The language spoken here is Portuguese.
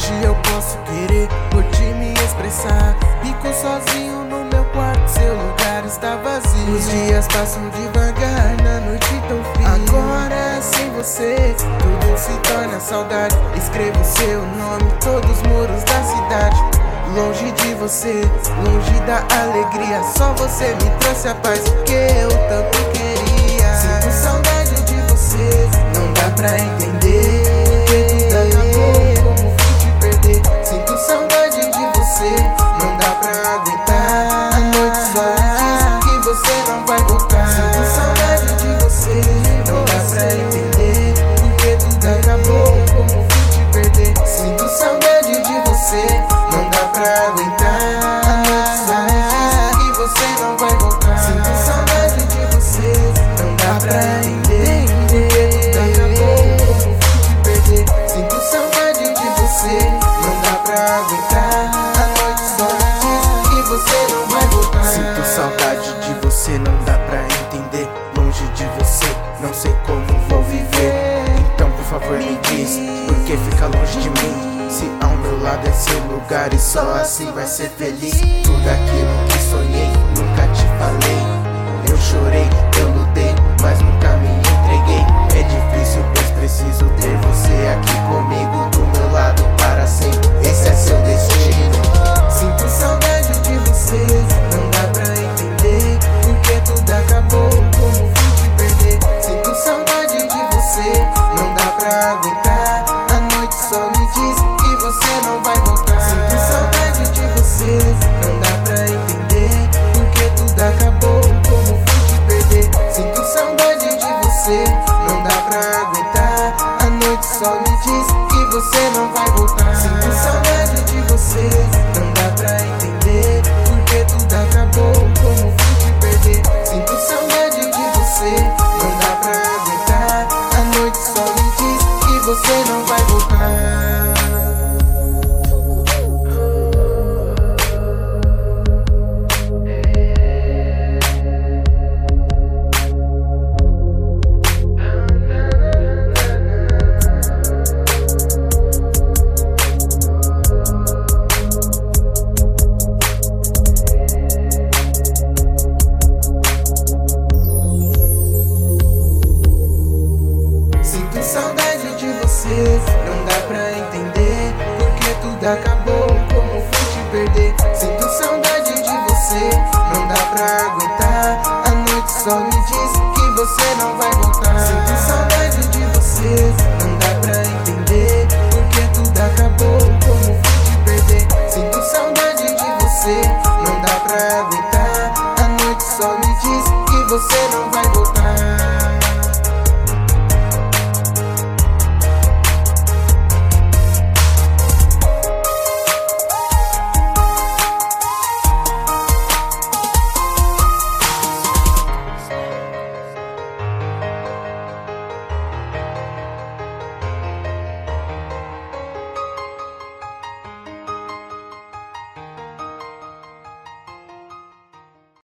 Hoje eu posso querer, por ti me expressar. Fico sozinho no meu quarto, seu lugar está vazio. Os dias passam devagar na noite tão fria. Agora sem você, tudo se torna saudade. Escrevo seu nome, todos os muros da cidade. Longe de você, longe da alegria. Só você me trouxe a paz que eu tanto queria. Sinto saudade de você, não dá pra entender. Tudo acabou, como fui te perder. Sinto saudade de você, não dá pra aguentar. A noite só me diz que você não vai voltar. Sinto saudade de você, não dá pra entender. Porque tudo acabou, como fui te perder. Sinto saudade de você, não dá pra aguentar. A noite só me diz que você não vai voltar. Sinto saudade de você, não dá pra entender. Porque tudo acabou, como fui te perder. Sinto saudade de você, não dá pra aguentar. A noite só me diz que você não vai voltar. Sinto saudade de você, não dá pra entender. Longe de você, não sei como vou viver. Então por favor me diz, por que fica longe de mim? Se ao meu lado é seu lugar e só assim vai ser feliz. Tudo aquilo que sonhei, nunca te falei. Eu chorei, eu lutei, mas nunca me entreguei. É difícil, pois preciso ter você aqui comigo, do meu lado para sempre. Esse é seu destino. Sinto saudade de você, não dá pra entender. Porque tudo acabou, como fui te perder. Sinto saudade de você, não dá pra aguentar. A noite só me diz que você não vai voltar. Sinto saudade de você, não dá pra entender. Porque tudo acabou, como fui te perder. Sinto saudade de você, não dá pra aguentar. A noite só me diz que você não vai voltar. Sinto saudade de você, não dá pra entender. Porque tudo acabou, como fui te perder. Sinto saudade de você, não dá pra aguentar. A noite só me diz que você não vai voltar. Sinto saudade de você, não dá pra entender. Porque tudo acabou, como fui te perder. Sinto saudade de você, não dá pra aguentar. A noite só me